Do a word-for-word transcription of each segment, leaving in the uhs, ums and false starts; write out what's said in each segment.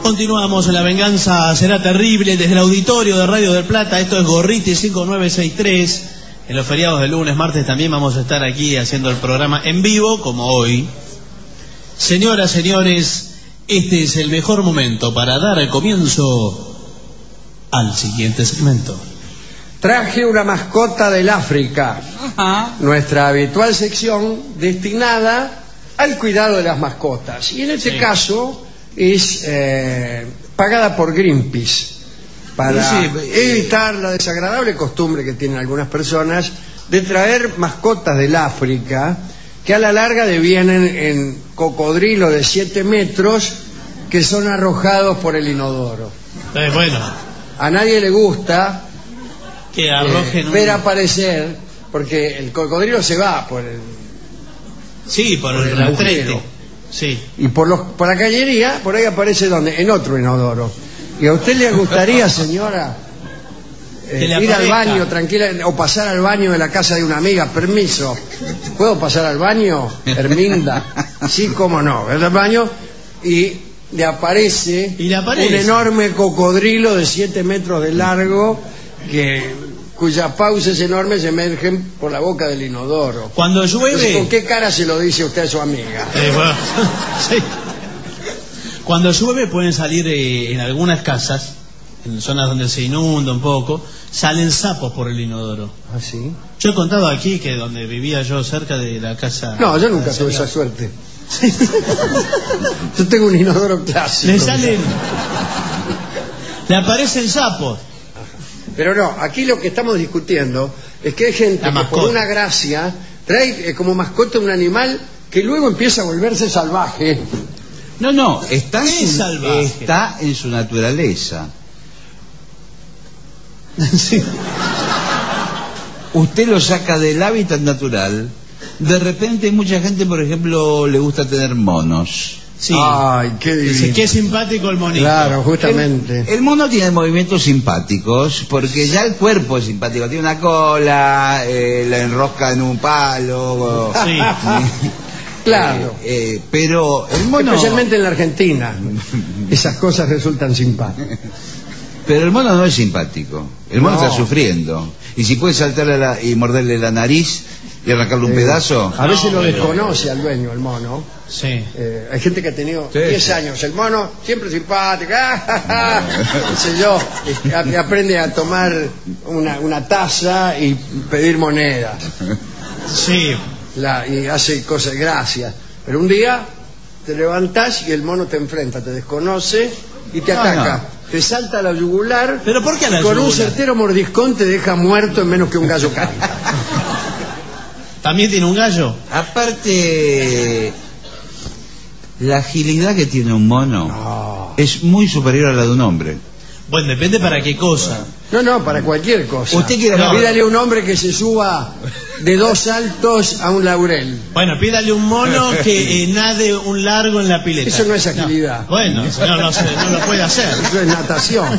Continuamos, La Venganza Será Terrible, desde el auditorio de Radio del Plata. Esto es Gorriti cinco nueve seis tres. En los feriados de lunes, martes también vamos a estar aquí haciendo el programa en vivo, como hoy. Señoras, señores, este es el mejor momento para dar el comienzo al siguiente segmento. Traje una mascota del África. Ajá. Nuestra habitual sección destinada al cuidado de las mascotas. Y en este sí. caso es eh, pagada por Greenpeace, para sí, sí. evitar la desagradable costumbre que tienen algunas personas de traer mascotas del África que a la larga devienen en cocodrilos de siete metros que son arrojados por el inodoro. Eh, bueno. A nadie le gusta que arrojen eh, ver un... aparecer, porque el cocodrilo se va por el sí, por, por el, el agujero. Sí. Y por los por la cañería, por ahí aparece donde, en otro inodoro. ¿Y a usted le gustaría, señora, eh, ir al baño tranquila o pasar al baño de la casa de una amiga? Permiso, ¿puedo pasar al baño, Herminda? Sí, cómo no. Va al baño y le aparece, ¿Y le aparece? un enorme cocodrilo de siete metros de largo que cuyas fauces enormes emergen por la boca del inodoro. Cuando llueve... Entonces, ¿con qué cara se lo dice usted a su amiga? Eh, bueno, sí. Cuando llueve pueden salir eh, en algunas casas, en zonas donde se inunda un poco, salen sapos por el inodoro. ¿Ah, sí? Yo he contado aquí que donde vivía yo, cerca de la casa... No, yo nunca tuve esa suerte. Yo tengo un inodoro clásico. Le salen... Le aparecen sapos. Pero no, aquí lo que estamos discutiendo es que hay gente que por una gracia trae eh, como mascota un animal que luego empieza a volverse salvaje. No, no, está, en su, salvaje? está en su naturaleza. Sí. Usted lo saca del hábitat natural. De repente mucha gente, por ejemplo, le gusta tener monos. Sí. Ay, qué divino. Qué simpático el monito. Claro, justamente. El, el mono tiene movimientos simpáticos porque ya el cuerpo es simpático. Tiene una cola, eh, la enrosca en un palo. Sí. Claro. Eh, eh, pero el mono... Especialmente en la Argentina. Esas cosas resultan simpáticas. Pero el mono no es simpático. El mono no. está sufriendo. Y si puede saltarle la, y morderle la nariz y arrancarle un eh, no, a veces no, lo pero... desconoce al dueño, el mono. Sí. Eh, hay gente que ha tenido sí, diez sí. años. El mono siempre simpático. No sé yo. Y aprende a tomar una, una taza y pedir moneda. Sí. La, y hace cosas, gracias. Pero un día te levantás y el mono te enfrenta, te desconoce y te no, ataca. No. Te salta a la yugular. ¿Pero por qué a la con yugular? Un certero mordiscón te deja muerto en menos que un gallo canta. ¿También tiene un gallo? Aparte, la agilidad que tiene un mono No. es muy superior a la de un hombre. Bueno, depende para qué cosa. No, no, para cualquier cosa. Usted quiere no, no. Pídale a un hombre que se suba de dos saltos a un laurel. Bueno, pídale un mono que eh, nade un largo en la pileta. Eso no es agilidad. No. Bueno, señor, no, se, no lo puede hacer. Eso es natación.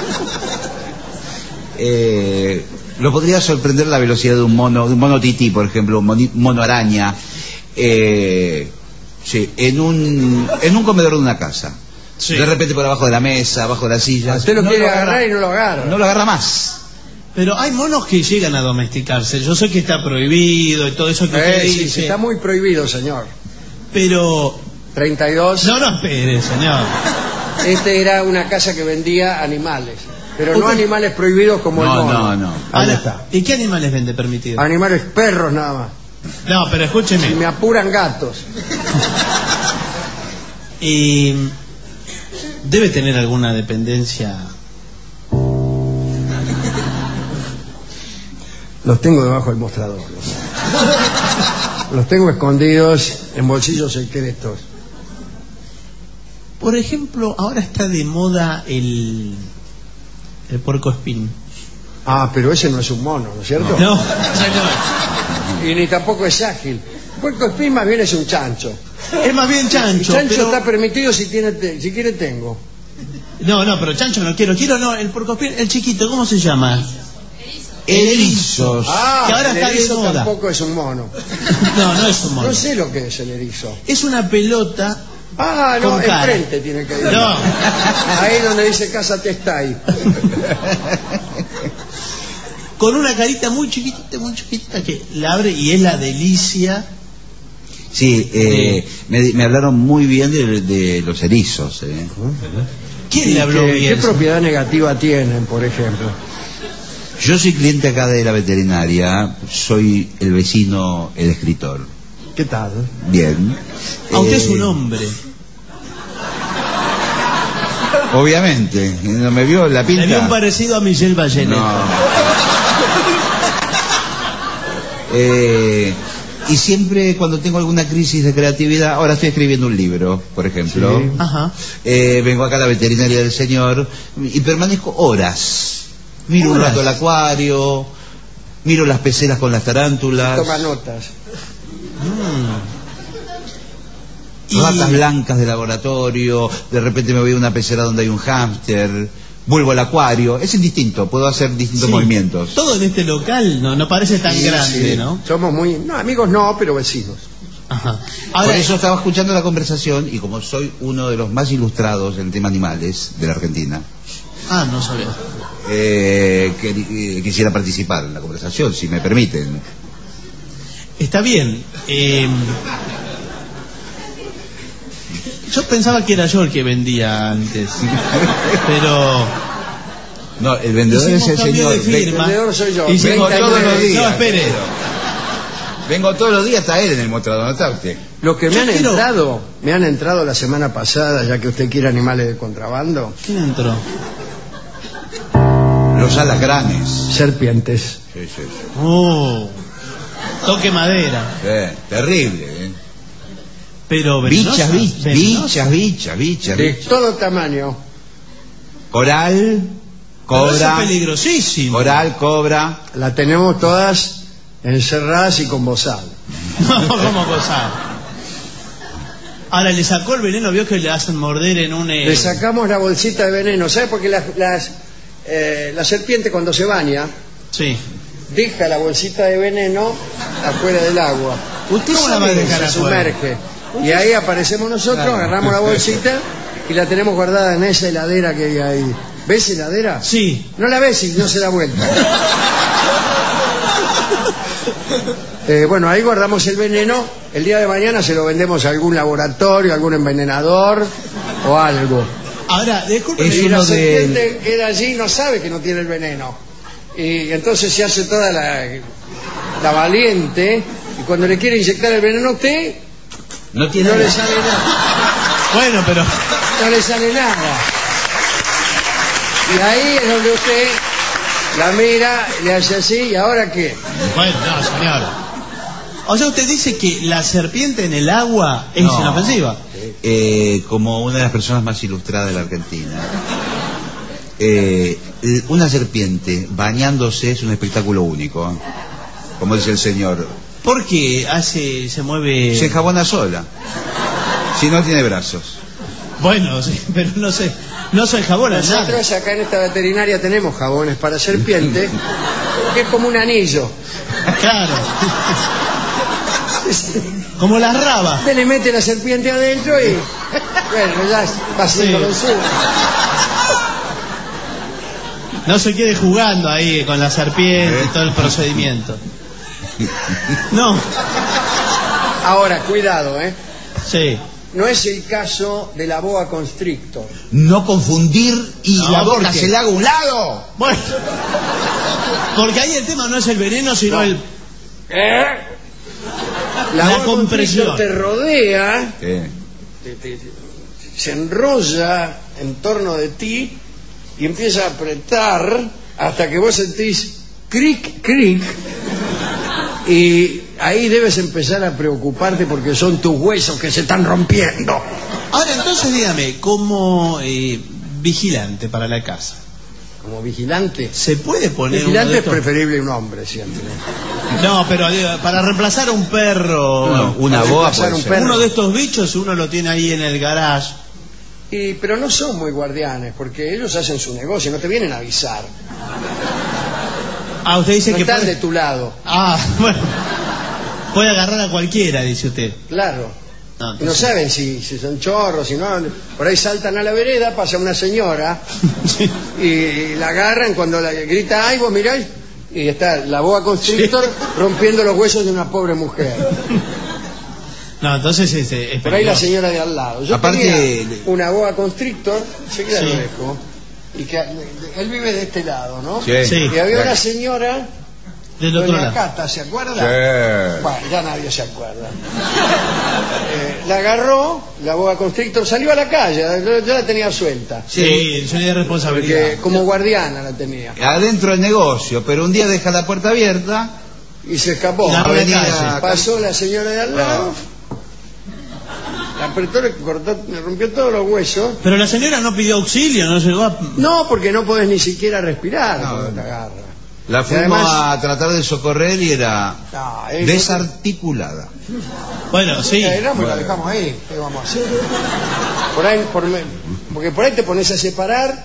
Eh, lo podría sorprender la velocidad de un mono, de un mono tití, por ejemplo, un moni, mono araña, eh, sí, en un en un comedor de una casa. Sí. De repente por abajo de la mesa, abajo de la silla. Usted lo no quiere lo agarrar agarra, y no lo agarra. No lo agarra más. Pero hay monos que llegan a domesticarse. Yo sé que está prohibido y todo eso que usted eh, sí, dice. Está muy prohibido, señor. Pero... treinta y dos. No, no espere, señor. Este era una casa que vendía animales. Pero no animales prohibidos como no, el mono. No, no, no. Ahí está. ¿Y qué animales vende permitido? Animales, perros nada más. No, pero escúcheme. Si me apuran, gatos. Y... debe tener alguna dependencia. Los tengo debajo del mostrador. Los tengo escondidos en bolsillos secretos. Por ejemplo, ahora está de moda el el puercoespín. Ah, pero ese no es un mono, ¿no es cierto? No, señor. Y ni tampoco es ágil. Puercoespín más bien es un chancho. Es más bien chancho. El chancho pero... está permitido si tiene, te, si quiere tengo. No, no, pero chancho no quiero. Quiero no, el puercoespín, el chiquito, ¿cómo se llama? Erizos. Ah, que ahora el está erizo de moda. tampoco es un mono. No, no es un mono. No sé lo que es el erizo. Es una pelota Ah, no, Con cara. enfrente tiene que ir. No. Ahí donde dice Casa Testay. Con una carita muy chiquitita, muy chiquitita que la abre y es la delicia. Sí, eh, me, me hablaron muy bien de, de los erizos. Eh. ¿Quién le habló ¿Qué, bien? ¿Qué propiedad negativa tienen, por ejemplo? Yo soy cliente acá de la veterinaria, soy el vecino, el escritor. ¿Qué tal? Bien. A usted Eh, es un hombre. Obviamente, ¿no me vio la pinta? Le vio un parecido a Michelle Bachelet. No. Eh, y siempre cuando tengo alguna crisis de creatividad, ahora estoy escribiendo un libro, por ejemplo, Sí. Ajá. eh, vengo acá a la veterinaria del señor y permanezco horas. Miro un ¿Horas? rato el acuario, miro las peceras con las tarántulas, Toma notas. Y- ratas blancas de laboratorio, de repente me voy a una pecera donde hay un hámster, vuelvo al acuario, es indistinto, puedo hacer distintos Sí. movimientos. Todo en este local no, no parece tan Sí, grande, sí. ¿no? Somos muy... No, amigos no, pero vecinos. Ajá. Por Ahora, eso estaba escuchando la conversación y como soy uno de los más ilustrados en tema animales de la Argentina, Ah, no sabía. eh, que, eh, quisiera participar en la conversación, si me permiten. Está bien. Eh, yo pensaba que era yo el que vendía antes. Pero... No, el vendedor hicimos es el cambio señor. de Ve- firma. El vendedor soy yo. Hicimos Vengo treinta y todos nueve. los días. No, espere. Vengo todos los días, está él en el mostrador, ¿no está usted? Lo que me Yo han quiero- entrado, me han entrado la semana pasada, ya que usted quiere animales de contrabando, ¿Quién entró? Los alacranes. serpientes. Sí, sí, sí. Oh, toque madera. Eh, terrible, ¿eh? Pero Bichas, venenosas, bichas, venenosas. bichas, bichas, bichas. De bichas. todo tamaño. Coral, Pero eso cobra, es peligrosísimo. coral, cobra. La tenemos todas encerradas y con bozal. No, ¿cómo gozar? Ahora, le sacó el veneno, vio que le hacen morder en un... eh, Le sacamos la bolsita de veneno, ¿sabe? Porque las, las, eh, la serpiente cuando se baña Sí. deja la bolsita de veneno afuera del agua. ¿Usted cómo la va a dejar se afuera? sumerge. Y ahí aparecemos nosotros, Claro. agarramos la bolsita y la tenemos guardada en esa heladera que hay ahí. ¿Ves heladera? Sí. No la ves y no se da vuelta. Eh, bueno, ahí guardamos el veneno. El día de mañana se lo vendemos a algún laboratorio, algún envenenador o algo. Ahora, disculpe. Es Y la uno de- serpiente queda allí y no sabe que no tiene el veneno. Y entonces se hace toda la, la valiente. Y cuando le quiere inyectar el veneno a usted, No tiene no le nada. sale nada. Bueno, pero... No le sale nada. Y ahí es donde usted la mira, le hace así, ¿y ahora qué? Bueno, no, señor. O sea, usted dice que la serpiente en el agua es No. inofensiva. Eh, como una de las personas más ilustradas de la Argentina. Eh, una serpiente bañándose es un espectáculo único, ¿eh? Como dice el señor. Porque hace, se mueve... Se enjabona sola. Si no tiene brazos. Bueno, sí, pero no sé, no soy jabón nada. Nosotros acá en esta veterinaria tenemos jabones para serpiente, que es como un anillo. Claro. Como las rabas. Usted le mete la serpiente adentro y bueno, ya va haciendo Sí. lo suyo. No se quede jugando ahí con la serpiente y todo el procedimiento. No, Ahora, cuidado, ¿eh? sí. No es el caso de la boa constrictor. No confundir y No, la boca ¿por qué? se le haga a un lado. Bueno, porque ahí el tema no es el veneno, sino No. el... ¿Eh? La, La boa compresión. constrictor te rodea, Eh, te- te- te- se enrolla en torno de ti y empieza a apretar hasta que vos sentís cric, cric, y ahí debes empezar a preocuparte porque son tus huesos que se están rompiendo. Ahora, entonces dígame, como eh, vigilante para la casa, Como vigilante. ¿se puede poner uno Vigilante de es estos? preferible un hombre siempre. No, pero digo, para reemplazar a un perro, uno- una para boa reemplazar puede un ser. perro. uno de estos bichos, uno lo tiene ahí en el garage. Y, pero no son muy guardianes porque ellos hacen su negocio, no te vienen a avisar. Ah, usted dice No que están puede... de tu lado. Ah, bueno. Puede agarrar a cualquiera, dice usted. Claro. No, no saben si, si son chorros, si no. Por ahí saltan a la vereda, pasa una señora sí. y la agarran cuando la grita, ay, vos miráis, y está la boa constrictor sí. rompiendo los huesos de una pobre mujer. No, entonces este, es por ahí la señora de al lado. Yo Aparte, tenía una boa constrictor, se queda sí. lejos, y que él vive de este lado, ¿no? Sí. Sí. Y había una señora, del otro doña lado. Cata, ¿se acuerda? Sí. Bueno, ya nadie se acuerda. eh, la agarró, la boa constrictor, salió a la calle, ya la tenía suelta. Sí, yo tenía responsabilidad. Porque como guardiana la tenía. Adentro del negocio, pero un día deja la puerta abierta y se escapó. La avenida, pasó la señora de al lado. Oh. La apretó, le cortó, le rompió todos los huesos. Pero la señora no pidió auxilio, no llegó a... No, porque no podés ni siquiera respirar no, cuando te agarra. La fuimos además, a tratar de socorrer y era no, desarticulada. Bueno, sí. La bueno. la dejamos ahí. ¿Qué vamos a hacer? Por ahí, por, porque por ahí te pones a separar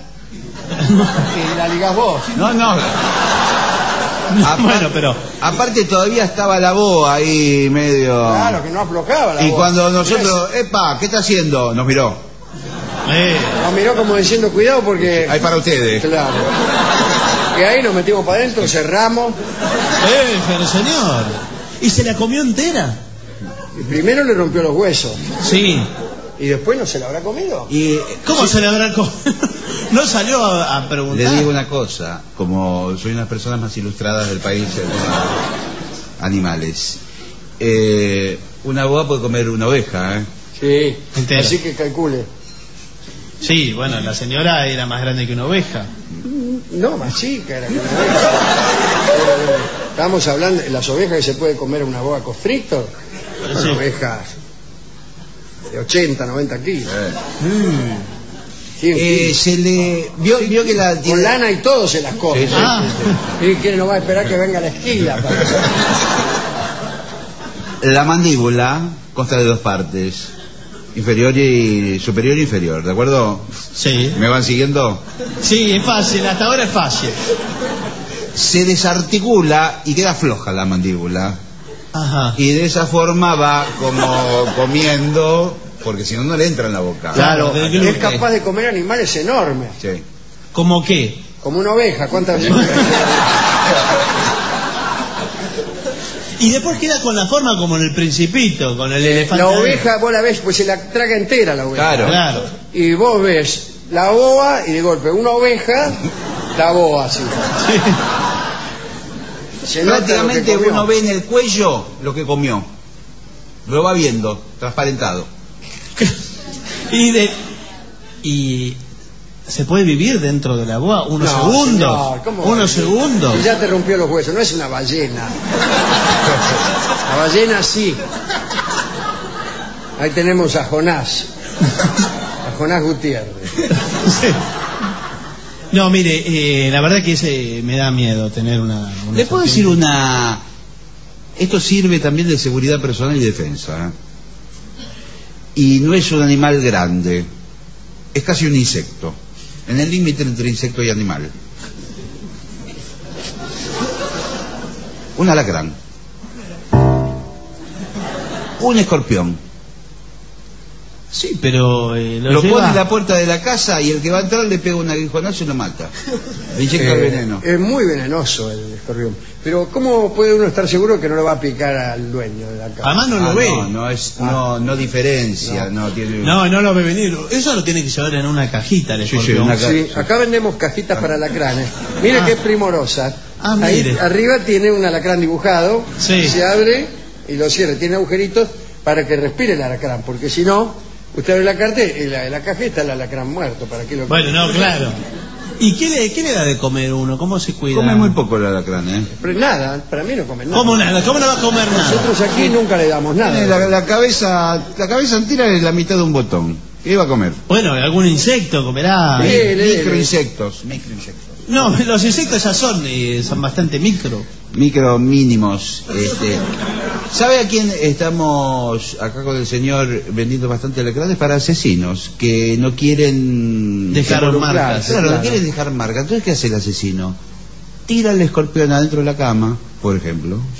y la ligás vos. No, no. Aparte, bueno, pero aparte todavía estaba la boa ahí medio. Claro, que no aflojaba la y boa. cuando nosotros, epa, ¿qué está haciendo? Nos miró. Eh. Nos miró como diciendo cuidado porque. Hay para ustedes. Claro. Y ahí nos metimos para adentro, cerramos. Eh, pero señor. ¿Y se la comió entera? Y primero le rompió los huesos. Sí. ¿Y después no se la habrá comido? Y, ¿Cómo sí. se la habrá comido? No salió a, a preguntar. Le digo una cosa, como soy una de las personas más ilustradas del país en animales. Eh, una boa puede comer una oveja, ¿eh? Sí, entera. Así que calcule. Sí, bueno, la señora era más grande que una oveja. No, más chica era que una oveja. Estábamos hablando de las ovejas que se puede comer una boa constrictor. Sí. Ovejas de ochenta, noventa kilos. Eh. Mm. Eh, se le vio, vio que la con lana y todo se las come. Sí, sí, ah. sí, sí. Y que no va a esperar que venga la esquila para... La mandíbula consta de dos partes, inferior y superior e inferior, ¿de acuerdo? Sí. ¿Me van siguiendo? Sí, es fácil, hasta ahora es fácil. Se desarticula y queda floja la mandíbula. Ajá. Y de esa forma va como comiendo, porque si no, no le entra en la boca. Claro, es capaz de comer animales enormes. Sí. ¿Cómo qué? Como una oveja, ¿cuántas veces? Y después queda con la forma como en el Principito, con el elefante. La oveja, vos la ves, pues se la traga entera la oveja. Claro. Claro. Y vos ves la boa y de golpe una oveja, la boa, así. Sí. Prácticamente uno ve en el cuello lo que comió. Lo va viendo, transparentado. y de y ¿se puede vivir dentro de la boa unos no, segundos? Señor, ¿cómo unos segundos. Si ya te rompió los huesos, no es una ballena. La ballena sí. Ahí tenemos a Jonás. A Jonás Gutiérrez. Sí. No, mire, eh, la verdad que ese me da miedo tener una... una ¿Le puedo decir una...? Esto sirve también de seguridad personal y defensa, ¿eh? Y no es un animal grande, es casi un insecto, en el límite entre insecto y animal. Un alacrán, un escorpión. Sí, pero eh, lo, lo lleva... pone en la puerta de la casa y el que va a entrar le pega un aguijonazo y lo mata. Le inyecta el eh, veneno. Es muy venenoso el escorpión. Pero ¿cómo puede uno estar seguro que no le va a picar al dueño de la casa? Además no ah, lo ve. No, no, es, ah. no, no diferencia. No. No, tiene... no, no lo ve venir. Eso lo tiene que llevar en una cajita el escorpión. Sí, sí, una ca... sí, acá vendemos cajitas para alacranes. Mire ah. qué primorosa. Ah, ahí mire. arriba tiene un alacrán dibujado. Sí. Se abre y lo cierra. Tiene agujeritos para que respire el alacrán. Porque si no, usted abre la cartera y la, la cajeta el alacrán muerto. ¿Para qué lo bueno, no, claro. ¿Y qué le, qué le da de comer uno? ¿Cómo se cuida? Come muy poco el alacrán, ¿eh? Pero nada, para mí no come nada. ¿Cómo nada? ¿Cómo no va a comer nada? Nosotros aquí nunca le damos nada. La, la cabeza la cabeza entera es la mitad de un botón. ¿Qué iba a comer? Bueno, algún insecto comerá. Sí, microinsectos. Microinsectos. No, los insectos ya son, eh, son bastante micro. Micro mínimos. Este. ¿Sabe a quién estamos acá con el señor vendiendo bastante alacranes? Para asesinos que no quieren dejar marcas. Claro, claro, no quieren dejar marcas. Entonces, ¿qué hace el asesino? Tira el escorpión adentro de la cama, por ejemplo,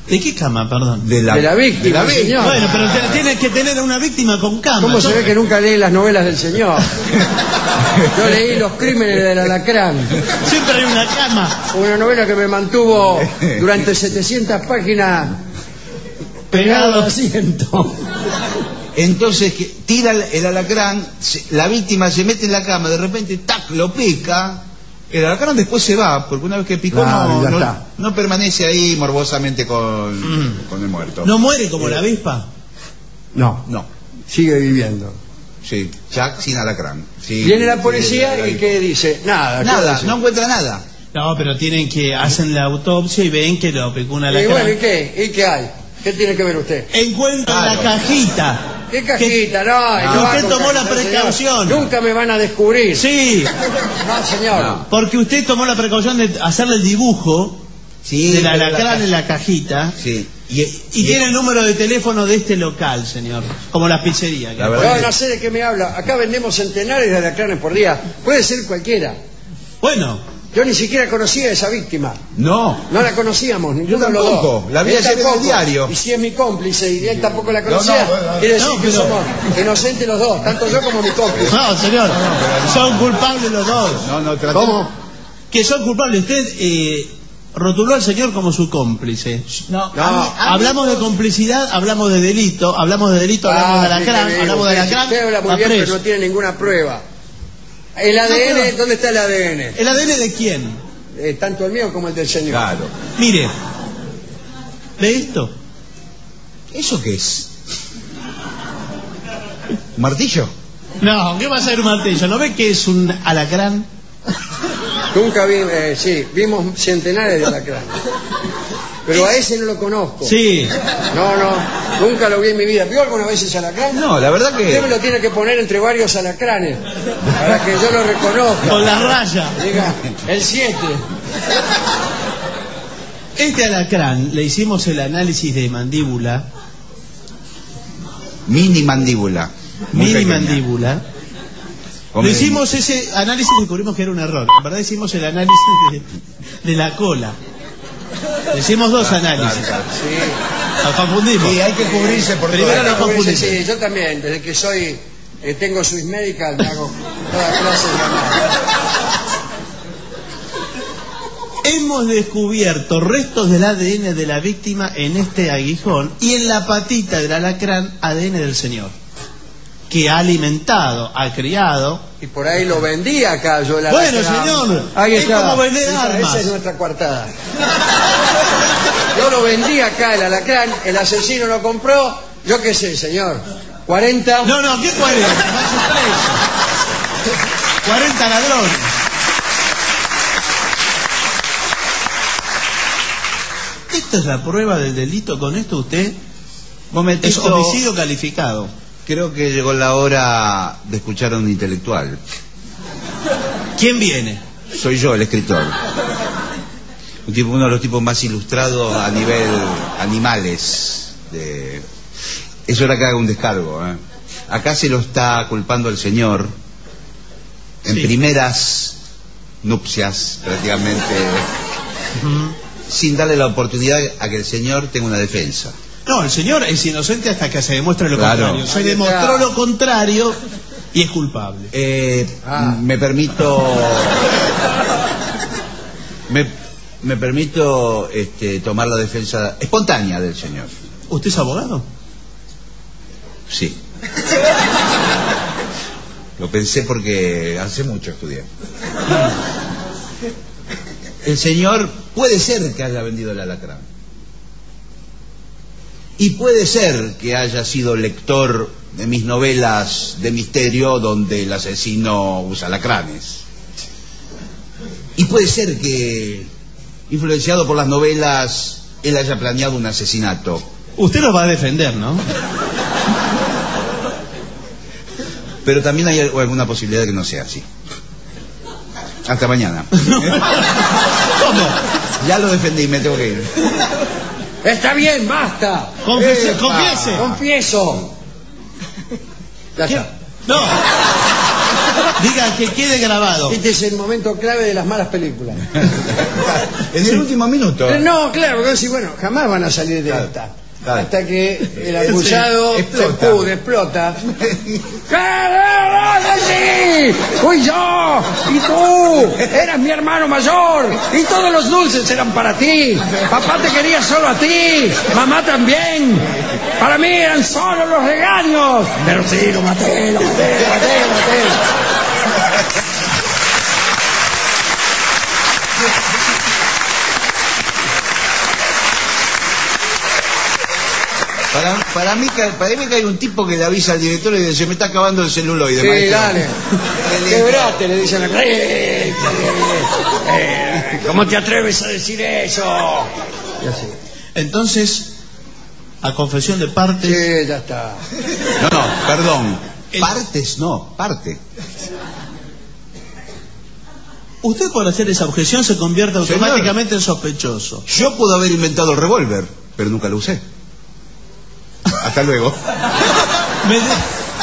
¿De qué cama, perdón? De la, de la víctima, de la señor. Bueno, pero tiene que tener a una víctima con cama. ¿Cómo se ve que nunca leí las novelas del señor? Yo leí Los crímenes del alacrán. Siempre hay una cama. Una novela que me mantuvo durante setecientas páginas pegado al asiento. Entonces que tira el alacrán, la víctima se mete en la cama, de repente, tac, lo pica. El alacrán después se va, porque una vez que picó claro, no, no, no permanece ahí morbosamente con, mm. con el muerto. ¿No muere como eh, la avispa? No, no. Sigue viviendo. Sí, Jack sin alacrán. Sí, viene la policía sí, y ¿qué dice? Nada. Nada, no encuentra nada. No, pero tienen que, hacen la autopsia y ven que lo picó un alacrán. Y bueno, ¿y qué? ¿Y qué hay? ¿Qué tiene que ver usted? Encuentra claro. la cajita. ¿Qué cajita? No, no, no usted tomó la precaución. Señor. Nunca me van a descubrir. Sí. No, señor. No. Porque usted tomó la precaución de hacerle el dibujo sí, del alacrán la en la cajita. Sí. Y, y, y tiene el número de teléfono de este local, señor. Como las pizzerías. La verdad no, no sé de qué me habla. Acá vendemos centenares de alacranes por día. Puede ser cualquiera. Bueno. Yo ni siquiera conocía a esa víctima. No. No la conocíamos, ninguno de los dos. La vi ayer en el diario. Y si es mi cómplice y él tampoco la conocía, no, no, no, quiere decir no, que pero... somos inocentes los dos, tanto yo como mi cómplice. No, señor, no, no, son culpables los dos. No, no, traté... ¿Cómo? Que son culpables. Usted eh, rotuló al señor como su cómplice. No, no. A mí, hablamos de complicidad, hablamos de delito, hablamos de delito, hablamos ah, de alacrán, sí, hablamos de alacrán. Usted habla muy bien, pero no tiene ninguna prueba. ¿El A D N? No, pero... ¿Dónde está el A D N? ¿El A D N de quién? Eh, tanto el mío como el del señor. Claro. Mire, ¿ve esto? ¿Eso qué es? ¿Un martillo? No, ¿qué va a ser un martillo? ¿No ve que es un alacrán? Nunca vi, eh, sí, vimos centenares de alacranes. Pero a ese no lo conozco. Sí. No, no, nunca lo vi en mi vida. ¿Vio alguna vez ese alacrán? No, la verdad que... Usted me lo tiene que poner entre varios alacranes para que yo lo reconozca. Con la raya. Diga, el siete. Este alacrán, le hicimos el análisis de mandíbula. Mini mandíbula. Mini pequeña. mandíbula. Le hicimos ese análisis y descubrimos que era un error. En verdad hicimos el análisis de, de la cola. Hicimos dos claro, análisis. Claro, claro. Sí. Nos confundimos. Sí, hay que cubrirse por Primero nos confundimos. Sí, yo también, desde que soy, eh, tengo Swiss Medical, me hago toda clase de análisis. Hemos descubierto restos del A D N de la víctima en este aguijón y en la patita del alacrán A D N del señor, que ha alimentado, ha criado. Y por ahí lo vendía acá yo el alacrán. Bueno, señor, ahí es está. como vender esa, armas. Esa es nuestra coartada. Yo lo vendí acá el alacrán, el asesino lo compró, yo qué sé, señor. cuarenta. No, no, ¿qué cuarenta? cuarenta ladrones. ¿Esta es la prueba del delito? ¿Con esto usted Momentito, es homicidio calificado? Creo que llegó la hora de escuchar a un intelectual. ¿Quién viene? Soy yo, el escritor. Un tipo, uno de los tipos más ilustrados a nivel animales. De... Es hora que haga un descargo. ¿eh? Acá se lo está culpando el señor en sí. primeras nupcias, prácticamente. Uh-huh. Sin darle la oportunidad a que el señor tenga una defensa. No, el señor es inocente hasta que se demuestre lo claro. contrario. Se demostró lo contrario y es culpable. Eh, ah. Me permito... me, me permito este, tomar la defensa espontánea del señor. ¿Usted es abogado? Sí. Lo pensé porque hace mucho estudié. El señor puede ser que haya vendido el alacrán. Y puede ser que haya sido lector de mis novelas de misterio donde el asesino usa alacranes. Y puede ser que, influenciado por las novelas, él haya planeado un asesinato. Usted lo va a defender, ¿no? Pero también hay alguna posibilidad de que no sea así. Hasta mañana. ¿Cómo? Ya lo defendí, me tengo que ir. Está bien, basta. Confiese, confiese. Confieso. Ya está. No. Diga que quede grabado. Este es el momento clave de las malas películas. En el último minuto. No, claro, porque sí, bueno, jamás van a salir de Claro, esta. claro. Hasta que el acusado Sí, se explota. pude, explota. ¡Caramba, sí! ¡Fui yo! ¡Y tú! ¡Eras mi hermano mayor! ¡Y todos los dulces eran para ti! ¡Papá te quería solo a ti! ¡Mamá también! ¡Para mí eran solo los regaños! Pero sí, lo maté, lo maté, lo maté, lo maté. Para, para, mí, que- para mí que hay un tipo que le avisa al director y le dice, se me está acabando el celuloide, Sí, maestro. dale. Quebrate, le dicen. Eh, eh, ¿Cómo te atreves a decir eso? Y así. Entonces, a confesión de partes, Sí, ya está. No, no, perdón. El- Partes no, parte. usted por hacer esa objeción se convierte Señor. automáticamente en sospechoso. Yo puedo haber inventado el revólver, pero nunca lo usé. Hasta luego. Me de-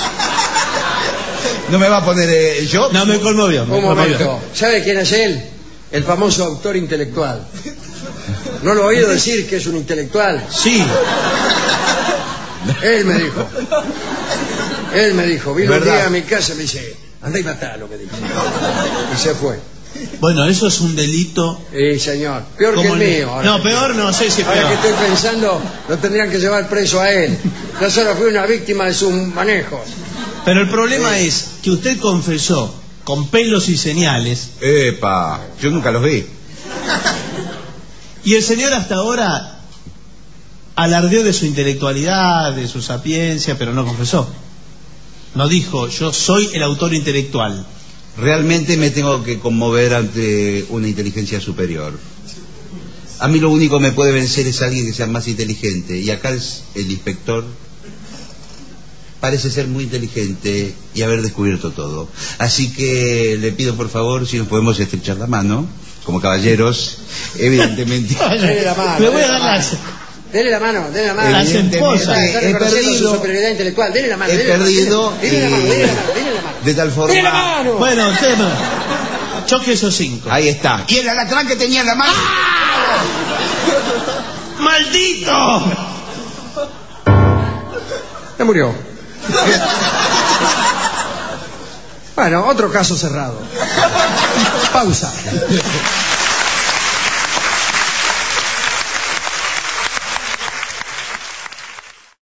¿No me va a poner eh, yo? No, me conmovió. me Un conmovió. momento. ¿Sabe quién es él? El famoso autor intelectual. ¿No lo he oído decir que es un intelectual? Sí, Él me dijo. Él me dijo. Vino un ¿Verdad? día a mi casa y me dice, andá y matalo, me dijo. Y se fue. bueno, eso es un delito. Sí, señor. Peor que como el el- mío. ahora No, que- peor no sé si Ahora que peor. estoy pensando, lo tendrían que llevar preso a él. Yo solo fui una víctima de sus manejos. Pero el problema es que usted confesó con pelos y señales Epa, yo nunca los vi. y el señor hasta ahora alardeó de su intelectualidad, de su sapiencia, pero no confesó. No dijo, yo soy el autor intelectual. Realmente me tengo que conmover ante una inteligencia superior. A mí lo único que me puede vencer es alguien que sea más inteligente. Y acá es el inspector. Parece ser muy inteligente y haber descubierto todo. Así que le pido por favor si nos podemos estrechar la mano, como caballeros, evidentemente. Dele la mano. Le voy a dele dar la las... mano. Dele la mano, dele la mano. Las esposas. Está he reconociendo su perdido, superioridad intelectual. Dele la mano. he dele la mano, perdido Dele la mano, y- dele la mano, dele la mano. de tal ¡Dele la forma. mano! Bueno, tema. Choque esos cinco. Ahí está. Y el alacrán que tenía en la mano. ¡Maldito! Se murió. Bueno, otro caso cerrado. Pausa.